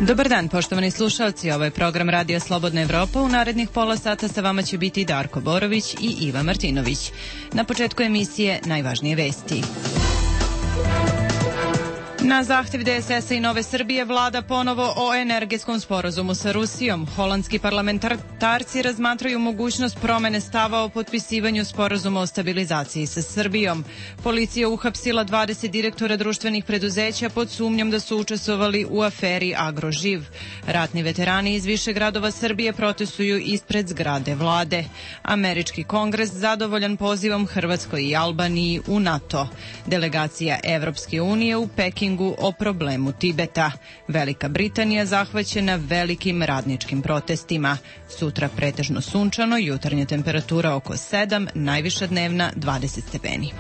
Dobar dan, poštovani slušalci, ovo je program Radio Slobodna Evropa. U narednih pola sata sa vama će biti Darko Borović i Iva Martinović. Na početku emisije najvažnije vesti. Na zahtev DSS-a i Nove Srbije vlada ponovo o energetskom sporazumu sa Rusijom. Holandski parlamentarci razmatraju mogućnost promene stava o potpisivanju sporazuma o stabilizaciji sa Srbijom. Policija uhapsila 20 direktora društvenih preduzeća pod sumnjom da su učestvovali u aferi Agroživ. Ratni veterani iz više gradova Srbije protestuju ispred zgrade vlade. Američki kongres zadovoljan pozivom Hrvatskoj i Albaniji u NATO. Delegacija Evropske unije u Pekingu o problemu Tibeta. Velika Britanija zahvaćena velikim radničkim protestima. Sutra pretežno sunčano, jutarnja temperatura oko 7, najviša dnevna 20 stepeni.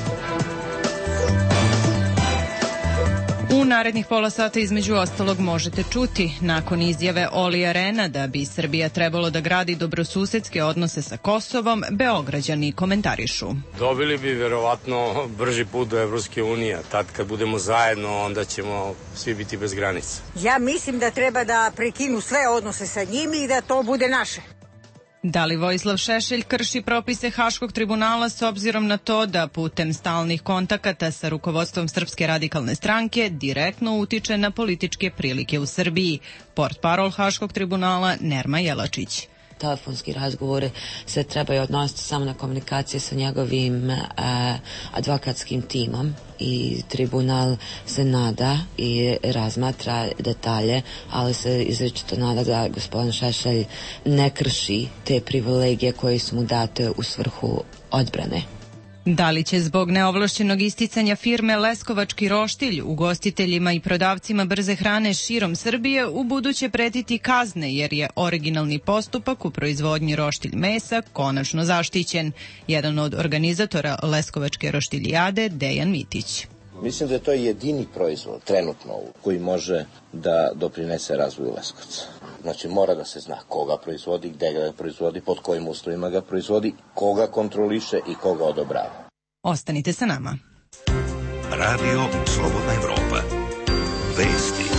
U narednih pola sata između ostalog možete čuti, nakon izjave Olija Rehna da bi Srbija trebalo da gradi dobrosusedske odnose sa Kosovom, Beograđani komentarišu. Dobili bi verovatno brži put do Evropske unije, tad kad budemo zajedno onda ćemo svi biti bez granica. Ja mislim da treba da prekinu sve odnose sa njimi i da to bude naše. Da li Vojislav Šešelj krši propise Haškog tribunala s obzirom na to da putem stalnih kontakata sa rukovodstvom Srpske radikalne stranke direktno utiče na političke prilike u Srbiji? Portparol Haškog tribunala Nerma Jelačić. Telefonski razgovore se trebaju odnositi samo na komunikacije sa njegovim advokatskim timom i tribunal se nada i razmatra detalje, ali se izričito nada da gospodin Šešelj ne krši te privilegije koje su mu date u svrhu odbrane. Da li će zbog neovlašćenog isticanja firme Leskovački roštilj ugostiteljima i prodavcima brze hrane širom Srbije u buduće pretiti kazne jer je originalni postupak u proizvodnji roštilj mesa konačno zaštićen? Jedan od organizatora Leskovačke roštiljade, Dejan Mitić. Mislim da je to jedini proizvod trenutno koji može da doprinese razvoju Leskovca. Znači mora da se zna koga proizvodi, gde ga proizvodi, pod kojim uslovima ga proizvodi, koga kontroliše i koga odobrava. Ostanite sa nama. Radio Slobodna Evropa. Vesti.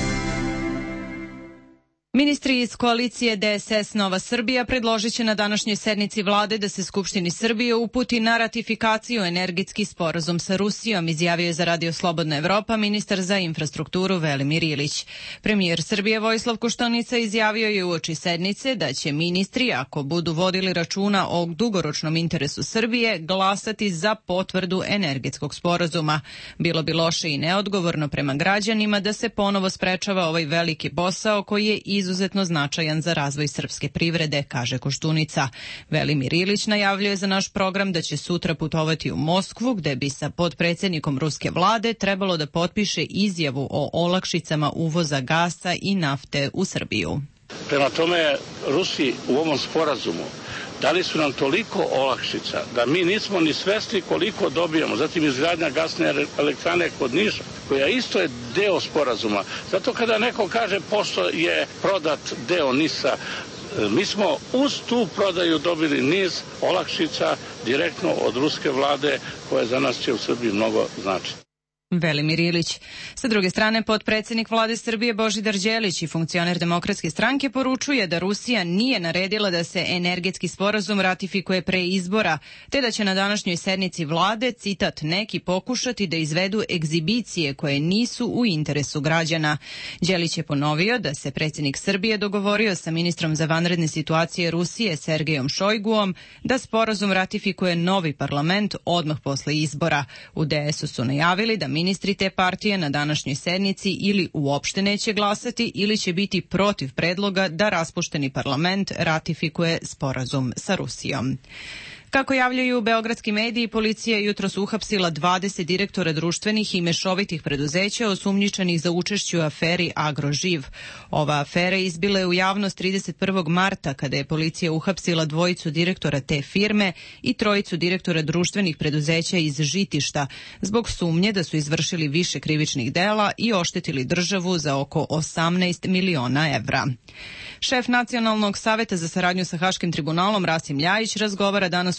Ministri iz koalicije DSS Nova Srbija predložit će na današnjoj sednici vlade da se Skupštini Srbije uputi na ratifikaciju energetski sporazum sa Rusijom, izjavio je za Radio Slobodna Evropa ministar za infrastrukturu Velimir Ilić. Premijer Srbije Vojislav Koštunica izjavio je uoči sednice da će ministri, ako budu vodili računa o dugoročnom interesu Srbije, glasati za potvrdu energetskog sporazuma. Bilo bi loše i neodgovorno prema građanima da se ponovo sprečava ovaj veliki posao koji je izuzetno značajan za razvoj srpske privrede, kaže Koštunica. Velimir Ilić najavljuje za naš program da će sutra putovati u Moskvu, gde bi sa potpredsjednikom ruske vlade trebalo da potpiše izjavu o olakšicama uvoza gasa i nafte u Srbiju. Prema tome, Rusi u ovom sporazumu dali su nam toliko olakšica da mi nismo ni svesni koliko dobijamo. Zatim izgradnja gasne elektrane kod Niša, koja isto je deo sporazuma. Zato kada neko kaže pošto je prodat deo NIS-a, mi smo uz tu prodaju dobili niz olakšica direktno od ruske vlade koje za nas će u Srbiji mnogo značiti. Velimir Ilić. Sa druge strane, potpredsjednik vlade Srbije Božidar Đelić i funkcioner Demokratske stranke poručuje da Rusija nije naredila da se energetski sporazum ratifikuje pre izbora, te da će na današnjoj sednici vlade, citat, neki pokušati da izvedu egzibicije koje nisu u interesu građana. Đelić je ponovio da se predsjednik Srbije dogovorio sa ministrom za vanredne situacije Rusije Sergejom Šojguom da sporazum ratifikuje novi parlament odmah posle izbora. U DS-u su najavili da ministri te partije na današnjoj sednici ili uopšte neće glasati ili će biti protiv predloga da raspušteni parlament ratifikuje sporazum sa Rusijom. Kako javljaju beogradski mediji, policija je jutros uhapsila 20 direktora društvenih i mešovitih preduzeća osumnjičenih za učešće u aferi Agroživ. Ova afera izbila je u javnost 31. marta kada je policija uhapsila dvojicu direktora te firme i trojicu direktora društvenih preduzeća iz Žitišta zbog sumnje da su izvršili više krivičnih dela i oštetili državu za oko 18 miliona evra. Šef Nacionalnog saveta za saradnju sa Haškim tribunalom Rasim Ljajić razgovara danas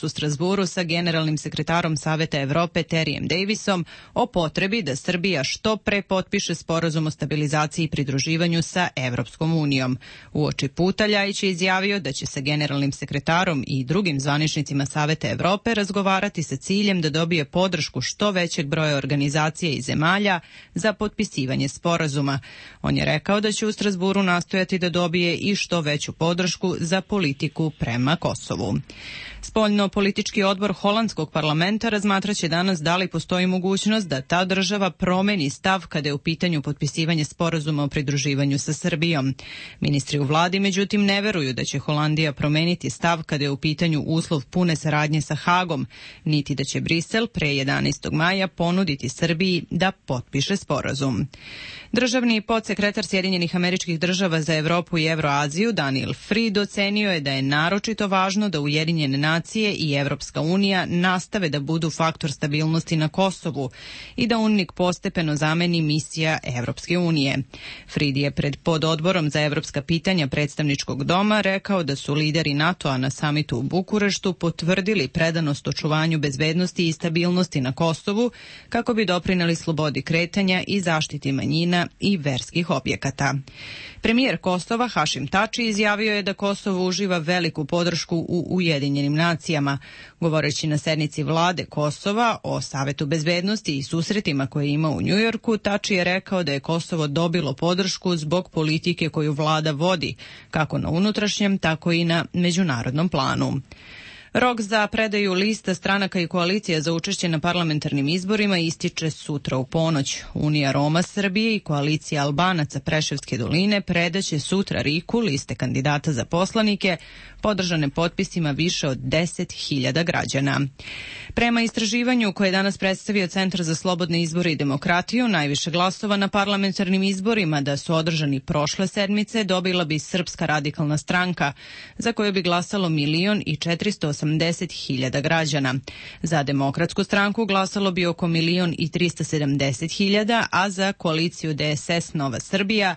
danas u Strazburu sa generalnim sekretarom Saveta Evrope Terijem Davisom o potrebi da Srbija što pre potpiše sporazum o stabilizaciji i pridruživanju sa Evropskom unijom. Uoči puta Ljajić je izjavio da će sa generalnim sekretarom i drugim zvaničnicima Saveta Evrope razgovarati sa ciljem da dobije podršku što većeg broja organizacija i zemalja za potpisivanje sporazuma. On je rekao da će u Strazburu nastojati da dobije i što veću podršku za politiku prema Kosovu. Spoljno-politički odbor holandskog parlamenta razmatraće danas da li postoji mogućnost da ta država promeni stav kada je u pitanju potpisivanje sporazuma o pridruživanju sa Srbijom. Ministri u vladi, međutim, ne veruju da će Holandija promeniti stav kada je u pitanju uslov pune saradnje sa Hagom, niti da će Brisel pre 11. maja ponuditi Srbiji da potpiše sporazum. Državni podsekretar Sjedinjenih Američkih Država za Evropu i Evroaziju Daniel Fried ocenio je da je naročito važno da Ujedinjene nacije i Evropska unija nastave da budu faktor stabilnosti na Kosovu i da UNMIK postepeno zameni misija Evropske unije. Fried je pred pododborom za evropska pitanja predstavničkog doma rekao da su lideri NATO-a na samitu u Bukureštu potvrdili predanost očuvanju bezbednosti i stabilnosti na Kosovu kako bi doprineli slobodi kretanja i zaštiti manjina i verskih objekata. Premijer Kosova Hašim Tači izjavio je da Kosovo uživa veliku podršku u Ujedinjenim nacijama. Govoreći na sednici vlade Kosova o Savetu bezbednosti i susretima koje ima u Njujorku, Tači je rekao da je Kosovo dobilo podršku zbog politike koju vlada vodi, kako na unutrašnjem, tako i na međunarodnom planu. Rok za predaju lista stranaka i koalicija za učešće na parlamentarnim izborima ističe sutra u ponoć. Unija Roma Srbije i koalicija Albanaca Preševske doline predaće sutra RIK-u liste kandidata za poslanike, podržane potpisima više od 10.000 građana. Prema istraživanju koje je danas predstavio Centar za slobodne izbore i demokratiju, najviše glasova na parlamentarnim izborima da su održani prošle sedmice dobila bi Srpska radikalna stranka, za koju bi glasalo 1.480.000 građana. Za Demokratsku stranku glasalo bi oko 1.370.000, a za koaliciju DSS Nova Srbija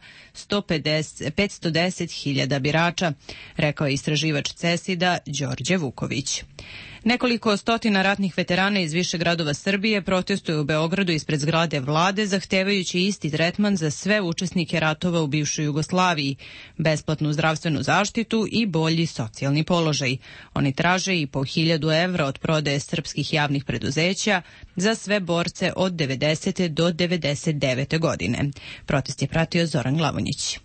510.000 birača, rekao je istraživač CESID-a Đorđe Vuković. Nekoliko stotina ratnih veterana iz više gradova Srbije protestuje u Beogradu ispred zgrade vlade zahtevajući isti tretman za sve učesnike ratova u bivšoj Jugoslaviji, besplatnu zdravstvenu zaštitu i bolji socijalni položaj. Oni traže i po 1.000 evra od prodaje srpskih javnih preduzeća za sve borce od 90. do 99. godine. Protest je pratio Zoran Glavonjić.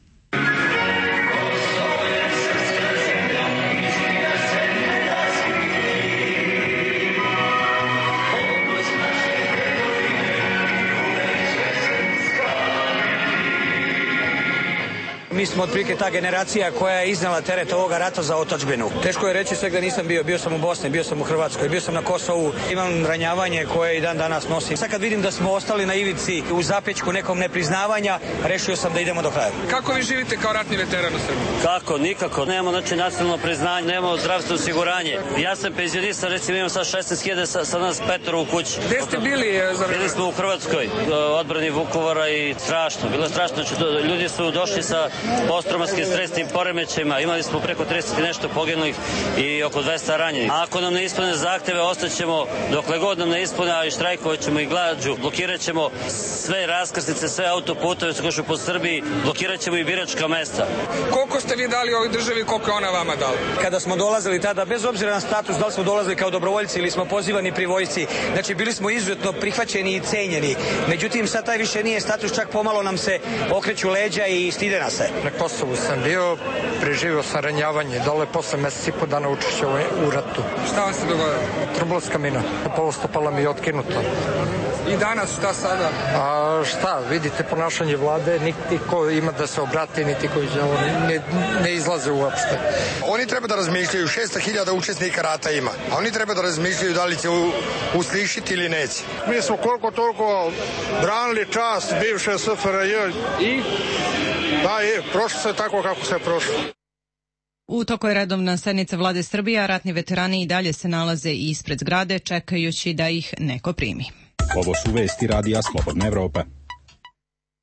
Mi smo otprilike ta generacija koja je iznala teret ovoga rata za otadžbinu. Teško je reći sve da nisam bio sam u Bosni, bio sam u Hrvatskoj, bio sam na Kosovu, imam ranjavanje koje i dan danas nosim. Sad kad vidim da smo ostali na ivici u zapećku nekom nepriznavanja, rešio sam da idemo do kraja. Kako vi živite kao ratni veteran u Srbiji? Kako? Nikako. Nemamo nacionalno priznanje, nemamo zdravstveno osiguranje. Ja sam penzionista, recimo imam sad 16.000, sad nas 5 u kući. Gde ste bili? Bili smo u Hrvatskoj, odbrani Vukovara i strašno. Bilo je strašno. Ljudi su došli sa posttraumatskim stresnim poremećajima, imali smo preko 30 i nešto poginulih i oko 200 ranjenih. A ako nam ne ispune zahteve, ostaćemo dokle god nam ne ispune, a i štrajkovat ćemo i glađu, blokirat ćemo sve raskrsnice, sve autoputove koje su po Srbiji, blokirat ćemo i biračka mesta. Koliko ste vi dali ovoj državi, koliko je ona vama dala? Kada smo dolazili tada, bez obzira na status, da li smo dolazili kao dobrovoljci ili smo pozivani pri vojsci, znači bili smo izuzetno prihvaćeni i cenjeni. Međutim, sad taj više nije status, čak pomalo nam se okreću leđa i stide nas se. Na Kosovu sam bio, preživio sam ranjavanje, dole posle meseci i po dana učešća u ratu. Šta vam se dogodilo? Trombolska mina, polustopala mi je otkinuta. I danas šta sada? A šta, vidite ponašanje vlade, niti ko ima da se obrati, niti ko ne izlaze uopšte. Oni treba da razmišljaju, 600.000 učesnika rata ima, a oni treba da razmišljaju da li će uslišiti ili neće. Mi smo koliko toliko branili čast bivše SFRJ i da je, prošlo se tako kako se prošlo. U toku je redovna sednica vlade Srbije, a ratni veterani i dalje se nalaze ispred zgrade čekajući da ih neko primi. Ovo su vesti Radija Slobodna Evropa.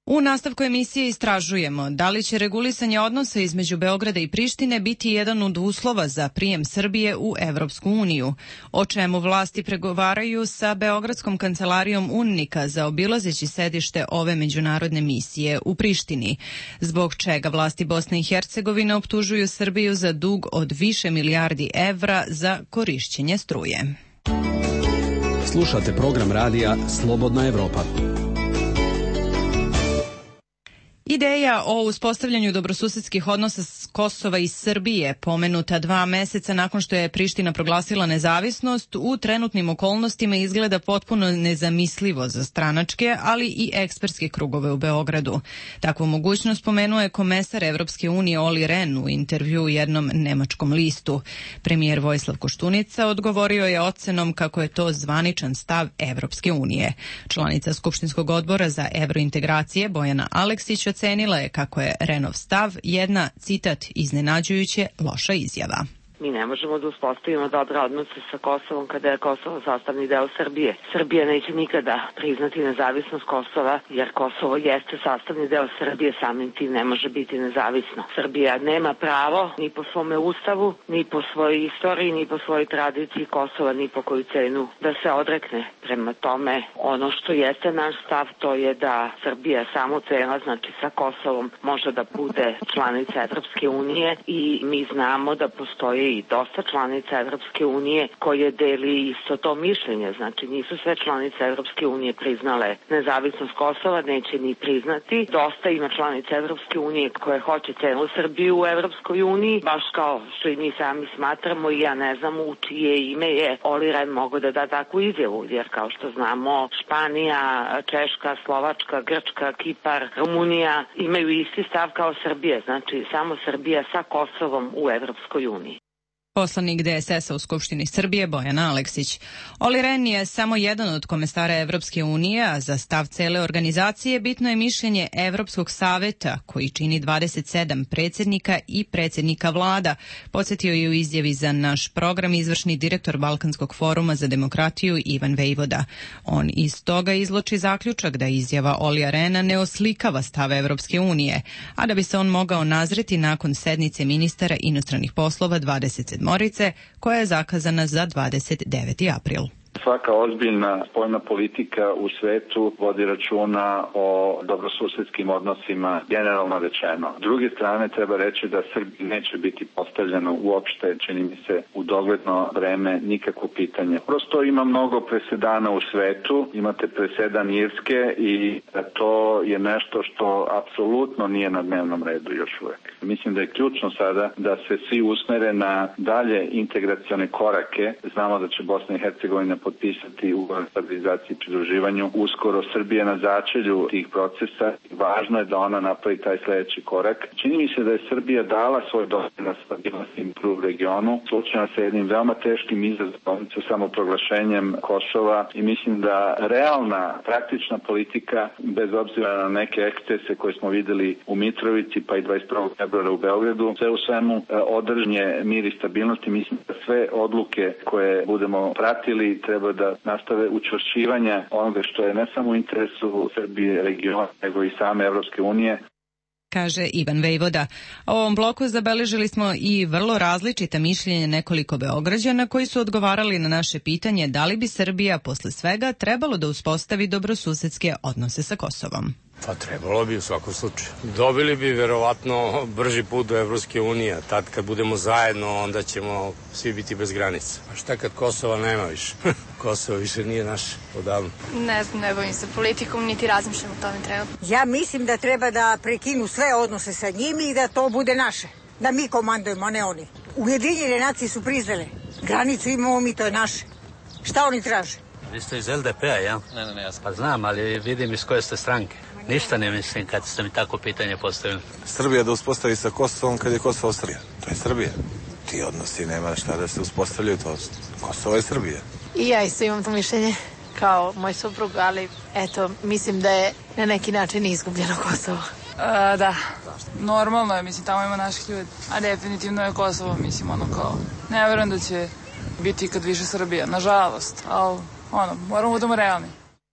U nastavku emisije istražujemo da li će regulisanje odnosa između Beograda i Prištine biti jedan od uslova za prijem Srbije u Evropsku uniju, o čemu vlasti pregovaraju sa Beogradskom kancelarijom UNMIK-a zaobilazeći sedište ove međunarodne misije u Prištini, zbog čega vlasti Bosne i Hercegovine optužuju Srbiju za dug od više milijardi evra za korišćenje struje. Slušate program radija Slobodna Evropa. Ideja o uspostavljanju dobrosusedskih odnosa s Kosova i Srbije, pomenuta 2 meseca nakon što je Priština proglasila nezavisnost, u trenutnim okolnostima izgleda potpuno nezamislivo za stranačke, ali i ekspertske krugove u Beogradu. Takvu mogućnost pomenuo je komesar Evropske unije Olli Rehn u intervju u jednom nemačkom listu. Premijer Vojislav Koštunica odgovorio je ocenom kako je to zvaničan stav Evropske unije. Članica Skupštinskog odbora za evrointegracije Bojana Aleksić ocenila je kako je Rehnov stav jedna, citat, iznenađujuće loša izjava. Mi ne možemo da uspostavimo dobre odnose sa Kosovom kada je Kosovo sastavni deo Srbije. Srbija neće nikada priznati nezavisnost Kosova, jer Kosovo jeste sastavni deo Srbije, samim tim ne može biti nezavisno. Srbija nema pravo ni po svome ustavu, ni po svojoj istoriji, ni po svojoj tradiciji Kosova, ni po koju cenu da se odrekne. Prema tome, ono što jeste naš stav, to je da Srbija samo cela, znači sa Kosovom, može da bude članica Evropske unije i mi znamo da postoji i dosta članica Evropske unije koje deli isto to mišljenje. Znači nisu sve članice Evropske unije priznale nezavisnost Kosova, neće ni priznati. Dosta ima članica Evropske unije koje hoće celu Srbiju u Evropskoj uniji, baš kao što i mi sami smatramo, i ja ne znam u čije ime je Olli Rehn mogao da da takvu izjavu, jer kao što znamo Španija, Češka, Slovačka, Grčka, Kipar, Rumunija imaju isti stav kao Srbija, znači samo Srbija sa Kosovom u Evropskoj uniji. Poslanik DSS-a u Skupštini Srbije Bojan Aleksić. Olli Rehn je samo jedan od komesara Evropske unije, a za stav cele organizacije bitno je mišljenje Evropskog saveta, koji čini 27 predsjednika i predsjednika vlada, podsjetio je u izjavi za naš program izvršni direktor Balkanskog foruma za demokratiju Ivan Vejvoda. On iz toga izvlači zaključak da izjava Ollija Rehna ne oslikava stav Evropske unije, a da bi se on mogao nazreti nakon sednice ministara inostranih poslova 27. koja je zakazana za 29. april. Svaka ozbiljna spoljna politika u svetu vodi računa o dobrosusedskim odnosima, generalno rečeno. S druge strane, treba reći da Srbiji neće biti postavljeno uopšte, čini mi se, u dogledno vreme nikakvo pitanje. Prosto ima mnogo presedana u svetu, imate presedan Irske i to je nešto što apsolutno nije na dnevnom redu još uvek. Mislim da je ključno sada da se svi usmere na dalje integracione korake. Znamo da će Bosna i Hercegovina potpisati ugovor o stabilizaciji i pridruživanju. Uskoro Srbija na začelju tih procesa. Važno je da ona napravi taj sledeći korak. Čini mi se da je Srbija dala svoj doprinos stabilnosti u regionu. Suočena se jednim veoma teškim izazovom sa samoproglašenjem Kosova i mislim da realna, praktična politika, bez obzira na neke ekcese koje smo videli u Mitrovici pa i 21. februara u Beogradu, sve u svemu održanje mir i stabilnosti. Mislim da sve odluke koje budemo pratili treba da nastave učvršćivanje onoga što je ne samo u interesu Srbije, regiona, nego i same Evropske unije. Kaže Ivan Vejvoda. U ovom bloku zabeležili smo i vrlo različita mišljenja nekoliko Beograđana koji su odgovarali na naše pitanje da li bi Srbija posle svega trebalo da uspostavi dobrosusedske odnose sa Kosovom. Pa trebalo bi u svakom slučaju. Dobili bi verovatno brži put do Evropske unije. Tad kad budemo zajedno, onda ćemo svi biti bez granica. A šta kad Kosova nema više? Kosovo više nije naše odavno. Ne znam, ne bavim se politikom, niti razmišljam o tome trenutno. Ja mislim da treba da prekinu sve odnose sa njimi i da to bude naše. Da mi komandujemo, a ne oni. Ujedinjene nacije su priznale. Granicu imamo mi, to je naše. Šta oni traže? Vi ste iz LDP-a, ja? Ne, ja pa znam, ali vidim iz koje ste stranke. Ništa ne mislim kad ste mi tako pitanje postavili. Srbija da uspostavi sa Kosovom kad je Kosovo Srbija. To je Srbija. Ti odnosi nema šta da se uspostavljaju, to Kosovo je Srbija. I ja isto imam to mišljenje kao moj suprug, ali eto, mislim da je na neki način izgubljeno Kosovo. Da, normalno je, mislim, tamo ima naših ljudi, a definitivno je Kosovo, mislim, ono kao, ne verujem da će biti kad više Srbija, nažalost, ali, moramo budemo realni.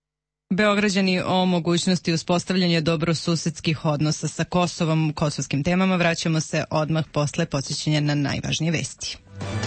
Beograđani o mogućnosti uspostavljanja dobrosusedskih odnosa sa Kosovom, kosovskim temama vraćamo se odmah posle podsjećanja na najvažnije vesti.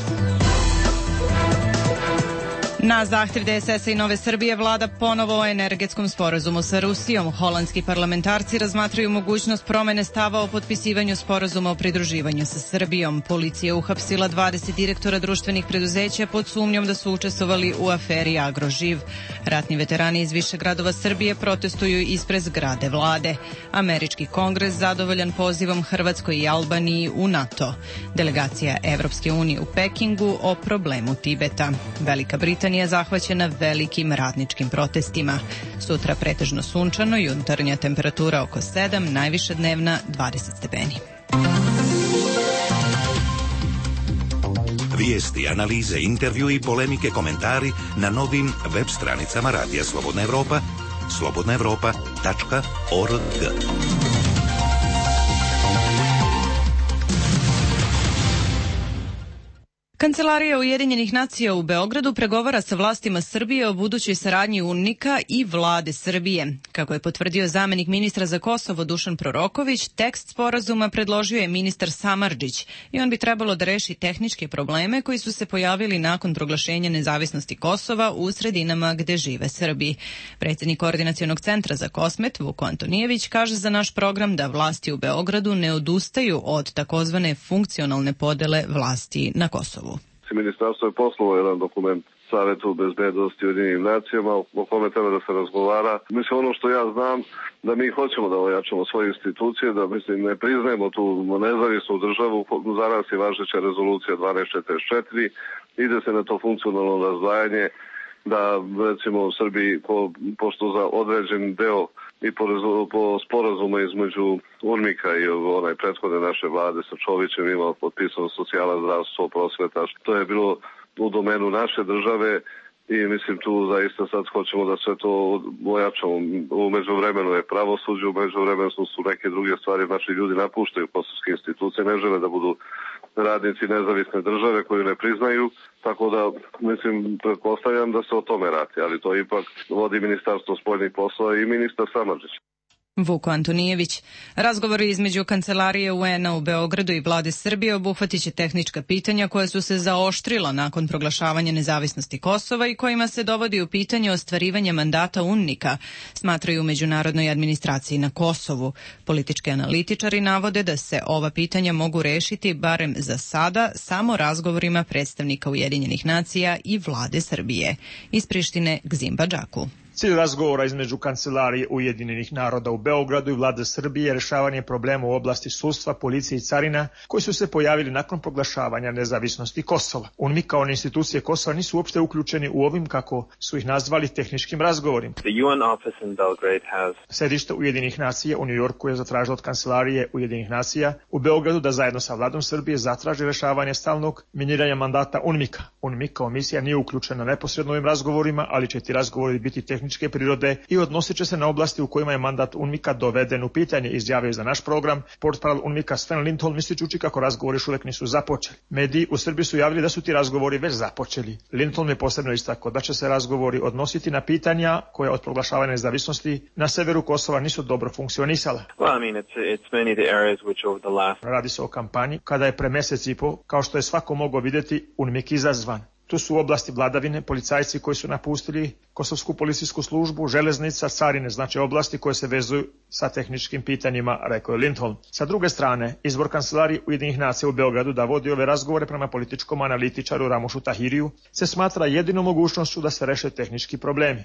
Na zahtev DSS-a i Nove Srbije vlada ponovo o energetskom sporazumu sa Rusijom. Holandski parlamentarci razmatraju mogućnost promene stava o potpisivanju sporazuma o pridruživanju sa Srbijom. Policija uhapsila 20 direktora društvenih preduzeća pod sumnjom da su učestvovali u aferi Agroživ. Ratni veterani iz više gradova Srbije protestuju ispred zgrade vlade. Američki kongres zadovoljan pozivom Hrvatskoj i Albaniji u NATO. Delegacija Evropske unije u Pekingu o problemu Tibeta. Velika Britanija je zahvaćena velikim radničkim protestima. Sutra pretežno sunčano, jutarnja temperatura oko 7, najviša dnevna 20 stepeni. Vijesti, analize, intervju i polemike, komentari na novim web stranicama Radija Slobodna Evropa, slobodnaevropa.org. Kancelarija Ujedinjenih nacija u Beogradu pregovara sa vlastima Srbije o budućoj saradnji UNMIK-a i vlade Srbije. Kako je potvrdio zamenik ministra za Kosovo Dušan Proroković, tekst sporazuma predložio je ministar Samardžić i on bi trebalo da reši tehničke probleme koji su se pojavili nakon proglašenja nezavisnosti Kosova u sredinama gde žive Srbi. Predsjednik Koordinacionog centra za Kosmet Vuko Antonijević kaže za naš program da vlasti u Beogradu ne odustaju od takozvane funkcionalne podele vlasti na Kosovu. Ministarstvo je poslalo jedan dokument Savetu bezbednosti u Ujedinjenim nacijama o kome treba da se razgovara. Mislim, ono što ja znam, da mi hoćemo da ojačamo svoje institucije, da ne priznajemo tu nezavisnu državu. Za nas je važeća rezolucija 1244, ide se na to funkcionalno razdvajanje, da recimo u Srbiji, pošto za određen deo i po sporazumu između UNMIK-a i onaj prethodne naše vlade sa Čovićem imao potpisano socijala, zdravstvo, prosveta. To je bilo u domenu naše države i mislim tu zaista sad hoćemo da sve to ojačamo. U međuvremenu je pravosuđe, u međuvremenu su neke druge stvari, znači ljudi napuštaju kosovske institucije, ne žele da budu radnici nezavisne države koju ne priznaju, tako da mislim, pretpostavljam da se o tome radi, ali to ipak vodi Ministarstvo spoljnih poslova i ministar Samardžić. Vuko Antonijević. Razgovori između Kancelarije UN-a u Beogradu i vlade Srbije obuhvatit će tehnička pitanja koja su se zaoštrila nakon proglašavanja nezavisnosti Kosova i kojima se dovodi u pitanje ostvarivanje mandata UNMIK-a, smatraju u međunarodnoj administraciji na Kosovu. Politički analitičari navode da se ova pitanja mogu rešiti barem za sada samo razgovorima predstavnika Ujedinjenih nacija i vlade Srbije. Iz Prištine Gzimba Džaku. Cilj razgovora između Kancelarije Ujedinjenih naroda u Beogradu i vlade Srbije je rešavanje problema u oblasti sudstva, policije i carina koji su se pojavili nakon proglašavanja nezavisnosti Kosova. UNMIK kao institucije Kosova nisu uopšte uključeni u ovim, kako su ih nazvali, tehničkim razgovorima. Sedište Ujedinjenih nacija u Njujorku je zatražilo od Kancelarije Ujedinjenih nacija u Beogradu da zajedno sa vladom Srbije zatraži rešavanje stalnog miniranja mandata UNMIK-a. UNMIK kao misija nije uključena neposredno ovim razgovorima, ali će ti razgovori biti tehničke prirode i odnosit će se na oblasti u kojima je mandat UNMIK-a doveden u pitanje, izjavio za naš program portparol UNMIK-a Sven Lindholm, ističući kako razgovori još uvek nisu započeli. Mediji u Srbiji su javili da su ti razgovori već započeli. Lindholm je posebno istakao da će se razgovori odnositi na pitanja koja od proglašavanja nezavisnosti na severu Kosova nisu dobro funkcionisala. Radi se o kampanji kada je pre mesec i po, kao što je svako mogao vidjeti, UNMIK izazvan. Tu su oblasti vladavine, policajci koji su napustili kosovsku policijsku službu, železnica, carine, znači oblasti koje se vezuju sa tehničkim pitanjima, rekao je Lindholm. Sa druge strane, izbor Kancelarije Ujedinjenih nacija u Beogradu da vodi ove razgovore prema političkom analitičaru Ramušu Tahiriju se smatra jedinom mogućnošću da se reše tehnički problemi.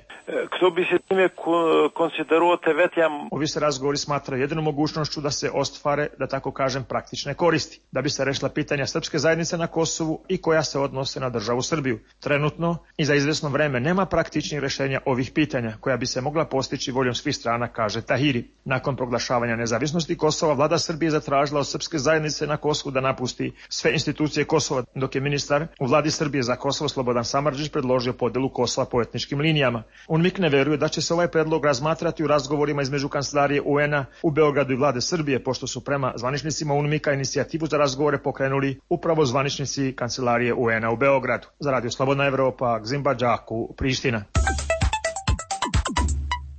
Ovi se razgovori smatraju jedinom mogućnošću da se ostvare, da tako kažem, praktične koristi, da bi se rešila pitanja srpske zajednice na Kosovu i koja se odnose na državu Srbiju. Trenutno i za izvesno vreme nema praktičnih rešenja ovih pitanja koja bi se mogla postići voljom svih strana, kaže Tahiri. Nakon proglašavanja nezavisnosti Kosova, vlada Srbije zatražila od srpske zajednice na Kosovu da napusti sve institucije Kosova, dok je ministar u vladi Srbije za Kosovo Slobodan Samardžić predložio podelu Kosova po etničkim linijama. UNMIK ne veruje da će se ovaj predlog razmatrati u razgovorima između Kancelarije UN-a u Beogradu i vlade Srbije, pošto su prema zvaničnicima UNMIK-a inicijativu za razgovore pokrenuli upravo zvaničnici Kancelarije UN-a u Beogradu. Za Radio Slobodna Evropa, Gzimba Džaku, Priština.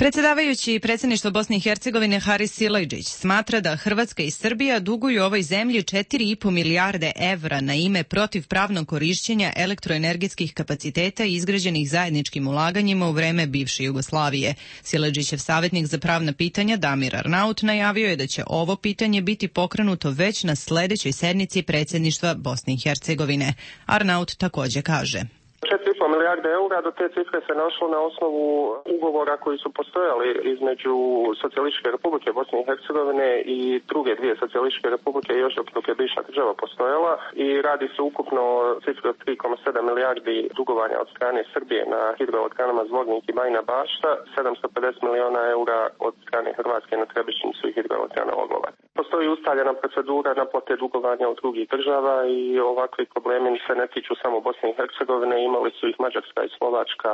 Predsjedavajući predsjedništvo Bosne i Hercegovine Haris Silajdžić smatra da Hrvatska i Srbija duguju ovoj zemlji 4,5 milijarde evra na ime protivpravnog korišćenja elektroenergetskih kapaciteta izgrađenih zajedničkim ulaganjima u vreme bivše Jugoslavije. Silajdžićev savjetnik za pravna pitanja Damir Arnaut najavio je da će ovo pitanje biti pokrenuto već na sljedećoj sednici predsjedništva Bosne i Hercegovine. Arnaut također kaže: 4,5 milijarde eura, do te cifre se našlo na osnovu ugovora koji su postojali između Socijalističke republike Bosne i Hercegovine i druge dvije socijalističke republike još dok je bivša država postojala, i radi se ukupno o cifri od 3,7 milijardi dugovanja od strane Srbije na hidroelektranama Zvornik i Bajina Bašta, 750 miliona eura od strane Hrvatske na Trebišnicu i hidroelektrana Oglovac. Postoji ustaljena procedura naplate dugovanja od drugih država i ovakvi problemi se ne tiču samo Bosne i Hercegovine. Imali su ih Mađarska i Slovačka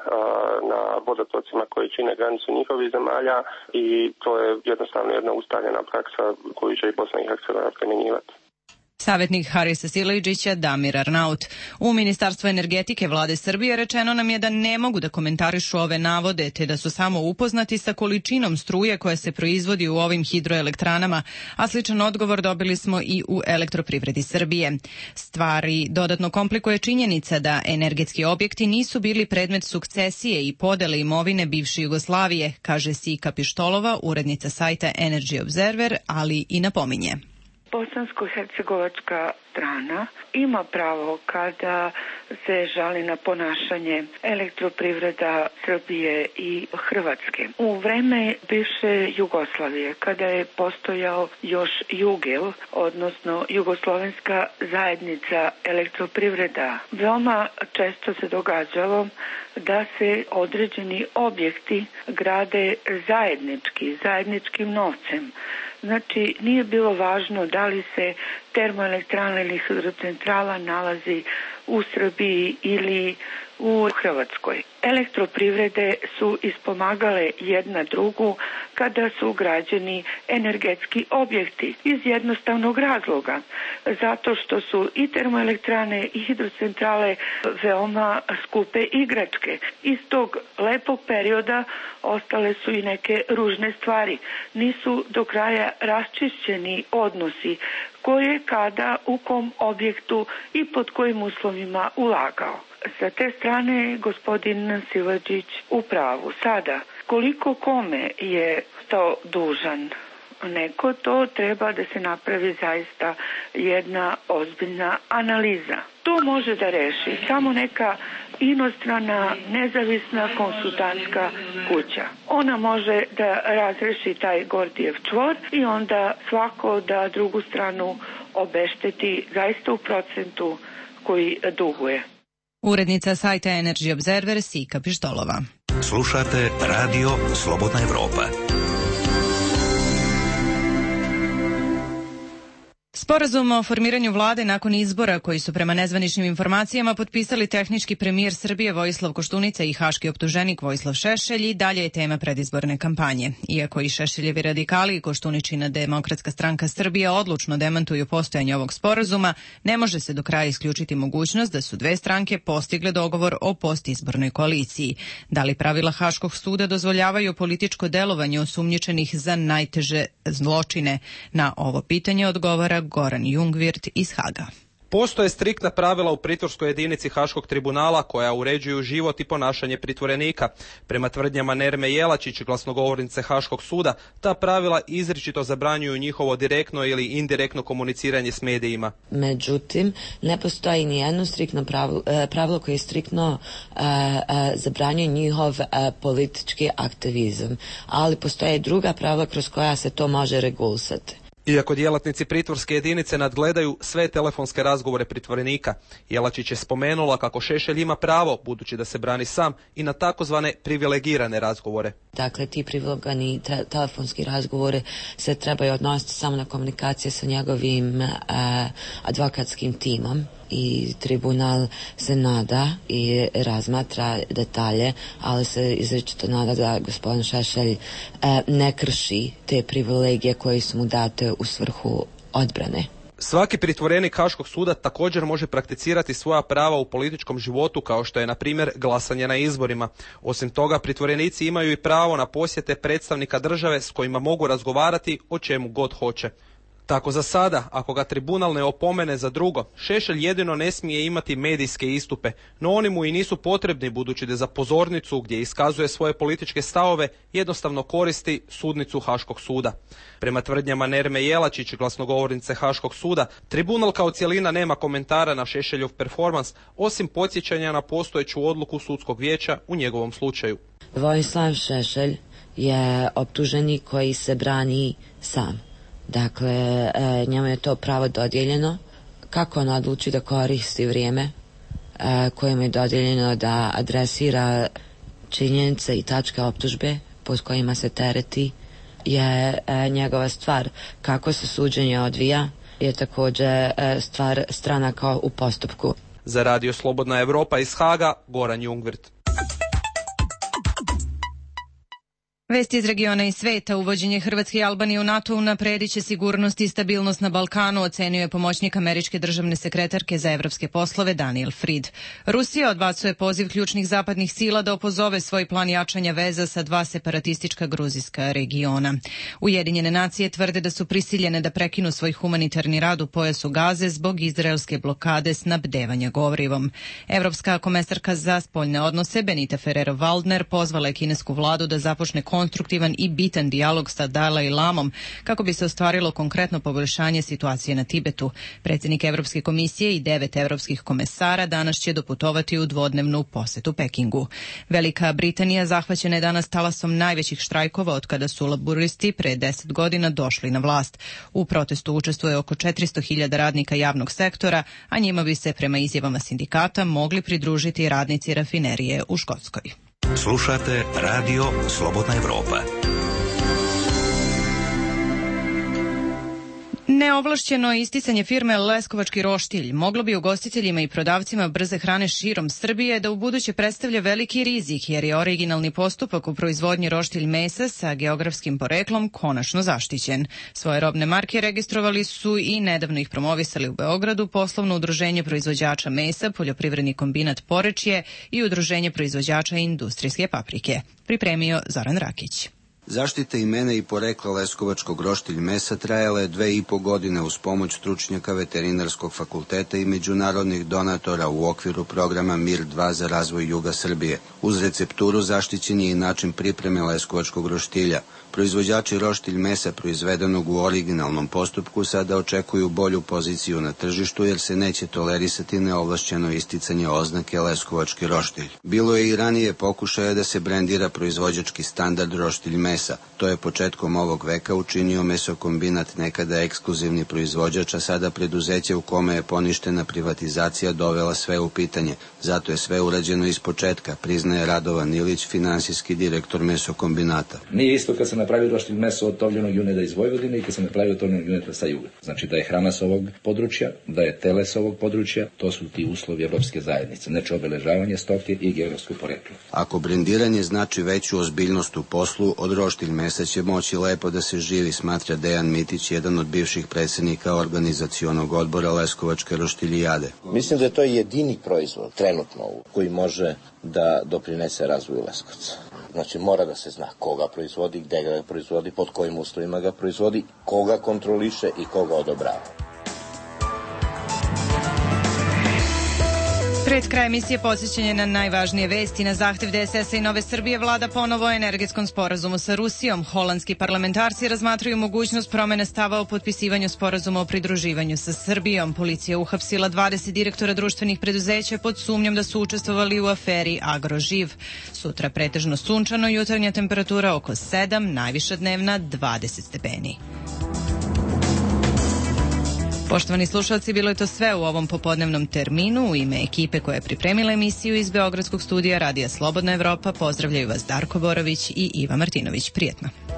na vodotocima koji čine granicu njihovih zemalja i to je jednostavno jedna ustaljena praksa koju će i Bosna i Hercegovina primjenjivati. Savjetnik Harisa Silajdžića Damir Arnaut. U Ministarstvu energetike Vlade Srbije rečeno nam je da ne mogu da komentarišu ove navode, te da su samo upoznati sa količinom struje koja se proizvodi u ovim hidroelektranama, a sličan odgovor dobili smo i u Elektroprivredi Srbije. Stvari dodatno komplikuje činjenica da energetski objekti nisu bili predmet sukcesije i podele imovine bivše Jugoslavije, kaže Sika Pištolova, urednica sajta Energy Observer, ali i napominje: Bosansko-hercegovačka strana ima pravo kada se žali na ponašanje Elektroprivreda Srbije i Hrvatske. U vreme bivše Jugoslavije, kada je postojao još Jugel, odnosno Jugoslovenska zajednica elektroprivreda, veoma često se događalo da se određeni objekti grade zajedničkim novcem. Znači, nije bilo važno da li se termoelektrana ili hidrocentrala nalazi u Srbiji ili u Hrvatskoj. Elektroprivrede su ispomagale jedna drugu kada su građeni energetski objekti iz jednostavnog razloga. Zato što su i termoelektrane i hidrocentrale veoma skupe igračke. Iz tog lepog perioda ostale su i neke ružne stvari. Nisu do kraja raščišćeni odnosi koje kada u kom objektu i pod kojim uslovima ulagao. Sa te strane gospodin Silajdžić u pravu. Sada, koliko kome je to dužan neko, to treba da se napravi zaista jedna ozbiljna analiza. To može da reši samo neka inostrana, nezavisna konsultantska kuća. Ona može da razreši taj Gordijev čvor i onda svako da drugu stranu obešteti zaista u procentu koji duguje. Urednica sajta Energy Observer Sika Pištolova. Slušate Radio Slobodna Evropa. Sporazum o formiranju vlade nakon izbora koji su prema nezvaničnim informacijama potpisali tehnički premijer Srbije Vojislav Koštunica i haški optuženik Vojislav Šešelj i dalje je tema predizborne kampanje. Iako i Šešeljevi radikali i Koštuničina Demokratska stranka Srbije odlučno demantuju postojanje ovog sporazuma, ne može se do kraja isključiti mogućnost da su dve stranke postigle dogovor o postizbornoj koaliciji. Da li pravila Haškog suda dozvoljavaju političko delovanje osumnjičenih za najteže zločine? Na ovo pitanje odgovara Goran Jungvirt iz Haga. Postoje striktna pravila u pritvorskoj jedinici Haškog tribunala koja uređuju život i ponašanje pritvorenika. Prema tvrdnjama Nerme Jelačić, glasnogovornice Haškog suda, ta pravila izričito zabranjuju njihovo direktno ili indirektno komuniciranje s medijima. Međutim, ne postoji ni jedno striktno pravilo koje striktno zabranjuje njihov politički aktivizam, ali postoje druga pravila kroz koja se to može regulisati. Iako djelatnici pritvorske jedinice nadgledaju sve telefonske razgovore pritvorenika, Jelačić je spomenula kako Šešelj ima pravo, budući da se brani sam, i na takozvane privilegirane razgovore. Dakle, ti privilegirani telefonski razgovore se trebaju odnositi samo na komunikacije sa njegovim advokatskim timom. I tribunal se nada i razmatra detalje, ali se izričito nada da gospodin Šešelj ne krši te privilegije koje su mu date u svrhu odbrane. Svaki pritvorenik Haškog suda također može prakticirati svoja prava u političkom životu, kao što je na primjer glasanje na izborima. Osim toga, pritvorenici imaju i pravo na posjete predstavnika države s kojima mogu razgovarati o čemu god hoće. Tako za sada, ako ga tribunal ne opomene za drugo, Šešelj jedino ne smije imati medijske istupe, no oni mu i nisu potrebni budući da za pozornicu gdje iskazuje svoje političke stavove jednostavno koristi sudnicu Haškog suda. Prema tvrdnjama Nerme Jelačić, glasnogovornice Haškog suda, tribunal kao cjelina nema komentara na Šešeljov performans, osim podsjećanja na postojeću odluku sudskog vijeća u njegovom slučaju. Vojislav Šešelj je optuženik koji se brani sam. Dakle, njemu je to pravo dodijeljeno. Kako on odluči da koristi vrijeme koje mu je dodijeljeno da adresira činjenice i tačke optužbe pod kojima se tereti je njegova stvar. Kako se suđenje odvija je također stvar stranaka u postupku. Za Radio Slobodna Evropa iz Haga, Goran Jungvirt. Vesti iz regiona i sveta. Uvođenje Hrvatske i Albanije u NATO unapredit će sigurnost i stabilnost na Balkanu, ocenio je pomoćnik američke državne sekretarke za evropske poslove Daniel Fried. Rusija odbacuje poziv ključnih zapadnih sila da opozove svoj plan jačanja veza sa dva separatistička gruzijska regiona. Ujedinjene nacije tvrde da su prisiljene da prekinu svoj humanitarni rad u pojasu Gaze zbog izraelske blokade snabdevanja gorivom. Evropska komesarka za spoljne odnose Benita Ferrero-Waldner pozvala je kinesku vladu da započne konstruktivan i bitan dijalog sa Dalaj Lamom kako bi se ostvarilo konkretno poboljšanje situacije na Tibetu. Predsjednik Evropske komisije i 9 evropskih komesara danas će doputovati u dvodnevnu posetu Pekingu. Velika Britanija zahvaćena je danas talasom najvećih štrajkova od kada su laburisti pre 10 godina došli na vlast. U protestu učestvuje oko 400.000 radnika javnog sektora, a njima bi se prema izjavama sindikata mogli pridružiti radnici rafinerije u Škotskoj. Slušate Radio Slobodna Evropa. Neovlašćeno isticanje firme Leskovački roštilj moglo bi ugostiteljima i prodavcima brze hrane širom Srbije da ubuduće predstavlja veliki rizik, jer je originalni postupak u proizvodnji roštilj mesa sa geografskim poreklom konačno zaštićen. Svoje robne marke registrovali su i nedavno ih promovisali u Beogradu Poslovno udruženje proizvođača mesa, Poljoprivredni kombinat Porečje i Udruženje proizvođača industrijske paprike. Pripremio Zoran Rakić. Zaštita imena i porekla leskovačkog roštilj mesa trajala je 2,5 godine uz pomoć stručnjaka Veterinarskog fakulteta i međunarodnih donatora u okviru programa MIR 2 za razvoj juga Srbije. Uz recepturu zaštićen je i način pripreme leskovačkog roštilja. Proizvođači roštilj mesa proizvedenog u originalnom postupku sada očekuju bolju poziciju na tržištu jer se neće tolerisati neovlašćeno isticanje oznake leskovački roštilj. Bilo je i ranije pokušaja da se brendira proizvođački standard roštilj mesa. To je početkom ovog veka učinio Mesokombinat, nekada ekskluzivni proizvođač, a sada preduzeće u kome je poništena privatizacija dovela sve u pitanje. Zato je sve urađeno iz početka, priznaje Radovan Ilić, finansijski direktor Mesokombinata. Nije isto kad se napravi roštilj meso od tovljenog juneda iz Vojvodine i kad se napravi od tovljenog juneta sa juga. Znači da je hrana s ovog područja, da je tele s ovog područja, to su ti uslovi Evropske zajednice, znači obeležavanje stoke i geografsko poreklo. Ako brendiranje znači veću ozbiljnost u poslu, od roštilj mesa će moći lepo da se živi, smatra Dejan Mitić, jedan od bivših predsjednika organizacionog odbora Leskovačke roštiljijade. Mislim da je to jedini proizvod trenutno koji može da doprinese razvoju Leskovca. Znači mora da se zna koga proizvodi, gde ga proizvodi, pod kojim uslovima ga proizvodi, koga kontroliše i koga odobrava. Pred kraj emisije podsjećanje na najvažnije vesti. Na zahtev DSS-a i Nove Srbije vlada ponovo o energetskom sporazumu sa Rusijom. Holandski parlamentarci razmatraju mogućnost promene stava o potpisivanju sporazuma o pridruživanju sa Srbijom. Policija uhapsila 20 direktora društvenih preduzeća pod sumnjom da su učestvovali u aferi Agroživ. Sutra pretežno sunčano, jutarnja temperatura oko 7, najviša dnevna 20 stepeni. Poštovani slušalci, bilo je to sve u ovom popodnevnom terminu. U ime ekipe koja je pripremila emisiju iz Beogradskog studija Radija Slobodna Evropa pozdravljaju vas Darko Borović i Iva Martinović. Prijetno.